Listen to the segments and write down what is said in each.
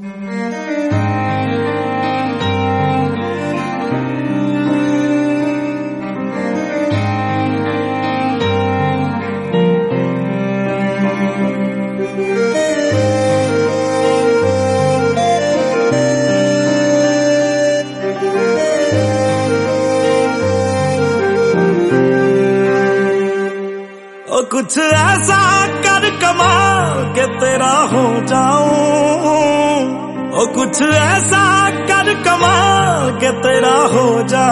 कुछ ऐसा कर कमाल के तेरा हो जाऊं, ओ कुछ ऐसा कर कमाल के तेरा हो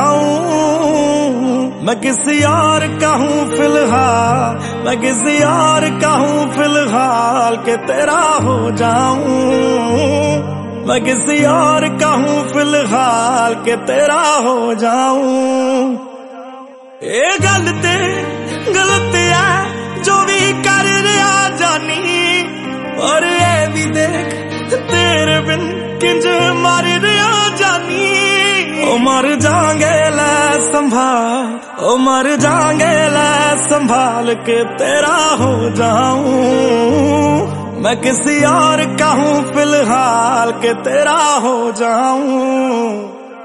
जाऊं। मैं किसी और का हूँ फिलहाल, मैं किसी और का हूँ फिलहाल के तेरा हो जाऊं। मैं किसी और का हूँ फिलहाल के तेरा हो जाऊं। ये गलत है जो भी कर रहा जानी, और ये भी देख तेरे बिन किंज मर रहा जानी। ओ मर जाएंगे लै संभाल, ओ मर जाएंगे लै संभाल के तेरा हो जाऊं। मैं किसी और का हूँ फिलहाल के तेरा हो जाऊं।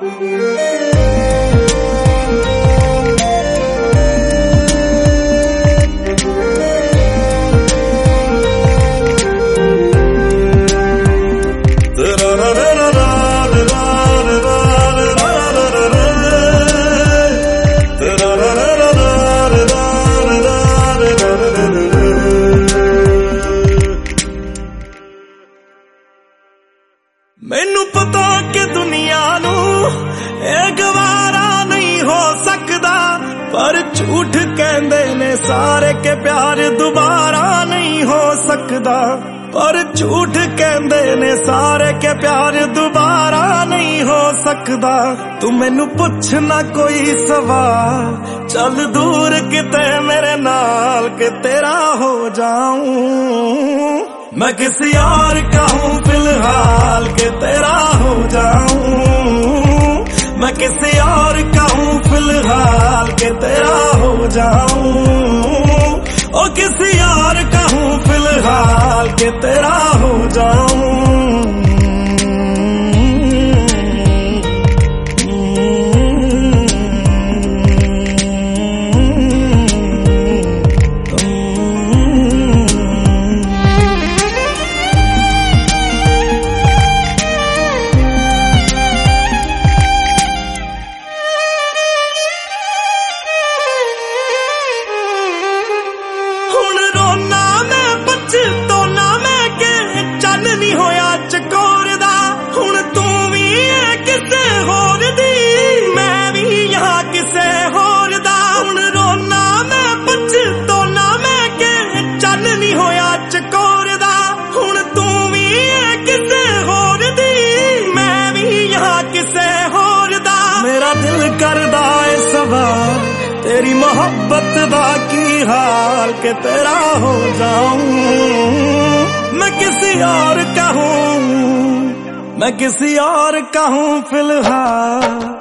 मैनू पता कि दुनिया नू एक गवारा नहीं हो सकदा, पर झूठ कहंदे ने सारे के प्यार दोबारा नहीं हो सकदा। पर झूठ कहंदे ने सारे के प्यार दोबारा नहीं हो सकदा। तू मैनू पुछ ना कोई सवाल, चल दूर किते मेरे नाल के तेरा हो जाऊं। मैं किसी और का हूँ फिलहाल के तेरा हो जाऊं। मैं किसी और का हूँ फिलहाल के तेरा हो जाऊं। ओ किसी और का हूँ फिलहाल के तेरा हो जाऊं। मेरा दिल करदा है सवाल, तेरी मोहब्बत दा की हाल के तेरा हो जाऊं। मैं किसी और का हूँ, मैं किसी और का हूँ फिलहाल।